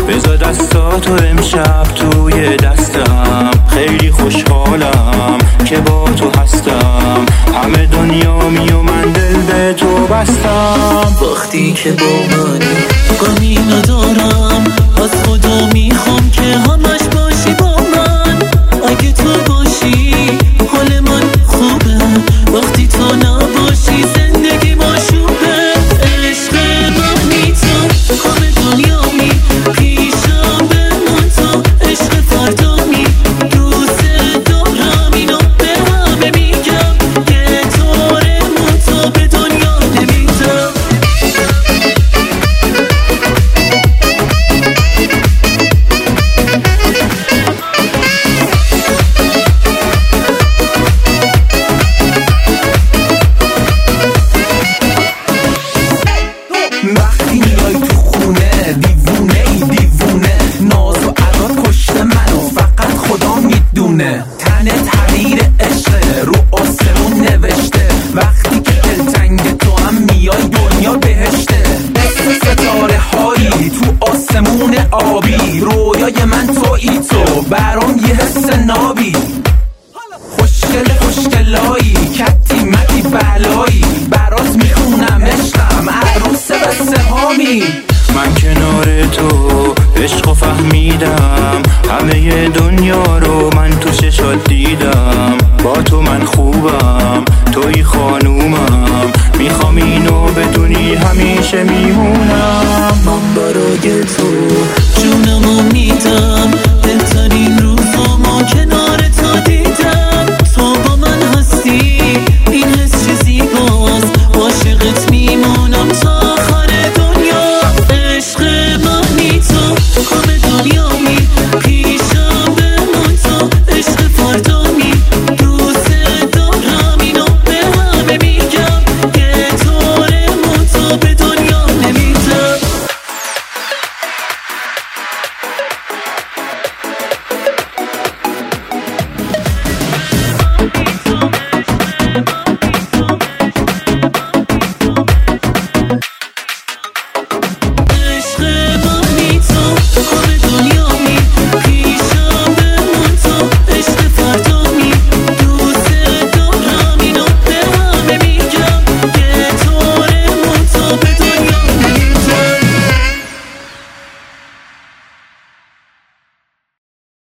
بذار دستاتو امشب توی دستم، خیلی خوشحالم که با تو هستم، همه دنیامی و من دل به تو بستم. وقتی که با منی غمی ندارم، از خدا میخوام که همش باشی با من. اگه تو باشی حال من خوبه، وقتی تو نباشی زندگی مشوبه. عشق منی تو، همه دنیامی پیشم بمون تو، عشق فردامی دوست دارم، اینو به همه میگم، یه طورمون تو به دنیا نمیدم. وقتی میای تو خونه دیوونه ای دیوونه، ناز و ادا پشت منو فقط خدا میدونه. تنت حریر عشقه رو آسمون نوشته، وقتی که دلتنگ تو هم میای دنیا بهشته. مثل ستاره هایی تو آسمون آبی، رویای من تویی تو، برام یه حس نابی. خوشگل خوشگلایی کتی متی بلایی، برات میخونم عشقم عروس بسته هامی. من کنار تو عشق و فهمیدم، همه دنیا رو من تو چشات دیدم. با تو من خوبم، توی خانومم، میخوام اینو بدونی همیشه میمونم. من برای تو